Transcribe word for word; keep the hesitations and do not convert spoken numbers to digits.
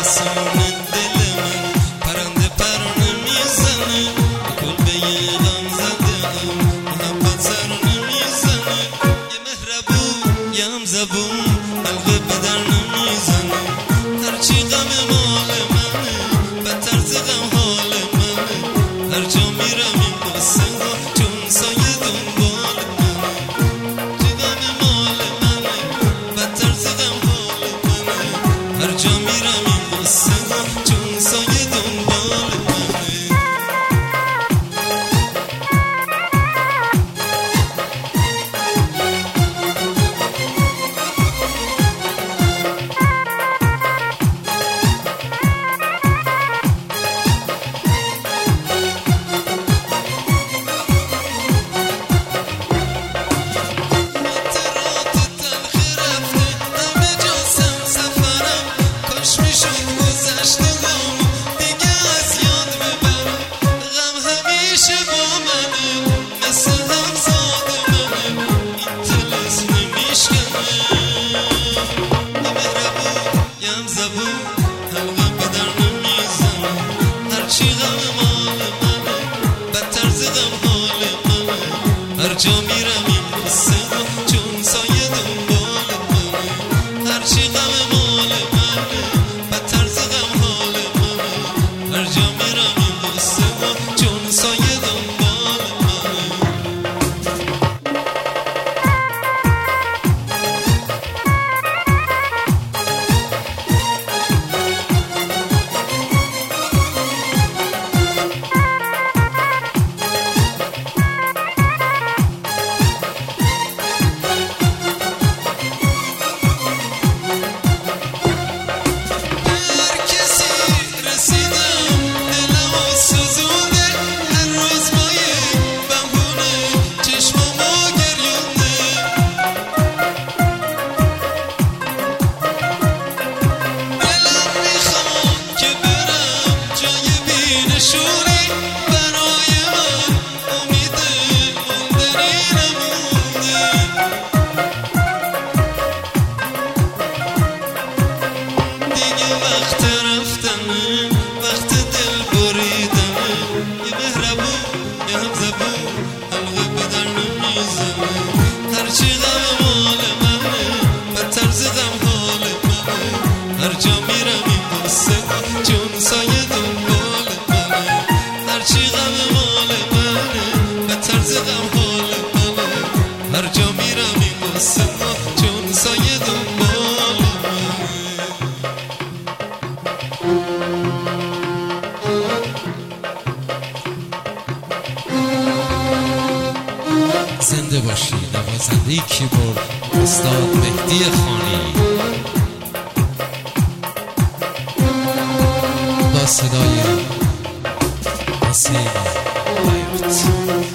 آسمون دل من پرنده پر نمیزنه کلبه غم زده محبت سر نمیزنه یه مهربون یه هم زبون حلقه به در نمیزنه هرچی غم مال منه بدتر ز غم حال منه هر جا میرم این قصه ها چون سایه دنبال منه هرچی غم مال منه بدتر ز غم حال منه هر جا میرم این قصه ها چون سایه دنبال منه هر جا میرم این قصه ها چون سایه دنبال منه هرچی غم مال منه بدتر ز غم حال منه هر جا میرم این قصه ها چون سایه دنبال منه هر جا میرم این قصه چون سایه دنبال منه هرچی غم مال منه بدتر ز غم حال منه هر جا میرم این قصه چون سایه دنبال منه زنده باشی نوازنده کیبورد استاد مهدی خانی با صدای حسین حیات.